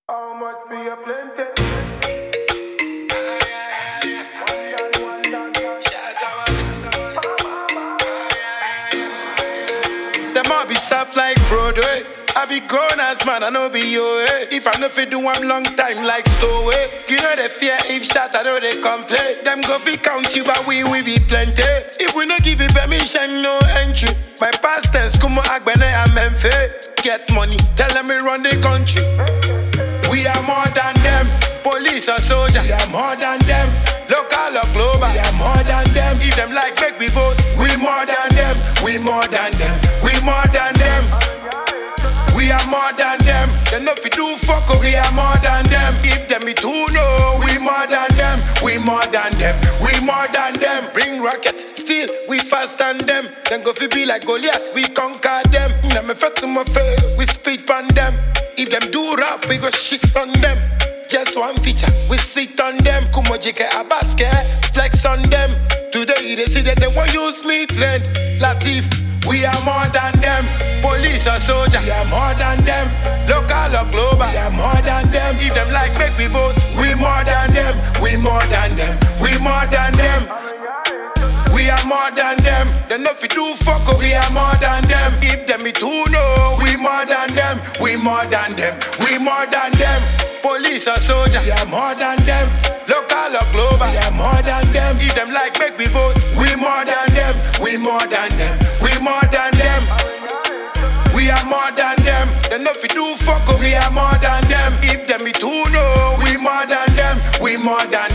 How much be a plenty? Them all be soft like Broadway. I be grown as man, I know be yo, eh. If I know fi do one long time like Stowaway. You know they fear if shot, I know they complain. Them go fi count you, but we be plenty. If we no give you permission, no entry. My past tense, Kumo Agbene and Memphis. Get money, tell them we run the country. We are more than them. Police or soldier, we are more than them. Local or global, we are more than them. If them like make we vote, we more than them. We more than them. We more than them. We are more than them. They know if we do fuck up, we are more than them. If them be too no, we more than them. We more than them. We more than them. Bring rocket, still we fast than them. Then go fi be like Goliath, we conquer them. Them me fat to my face, we speed on them. If them do rap, we go shit on them. Just one feature, we sit on them. Kumo Jike Abaske, flex on them. Today they see that they won't use me trend. Latif, we are more than them. Police or soldier, we are more than them. Local or global, we are more than them. If them like make we vote, we more than them. We more than them. We more than them. We are more than them. They know if we do fuck up, we are more than them. If them be too no, we more than them. We more than them. We more than them. Police or soldier, we are more than them. Local or global, we are more than them. If them like make we vote, we more than them. We more than them. We more than them. We are more than them. They know if we do fuck up, we are more than them. If them be too no, we more than them. We more than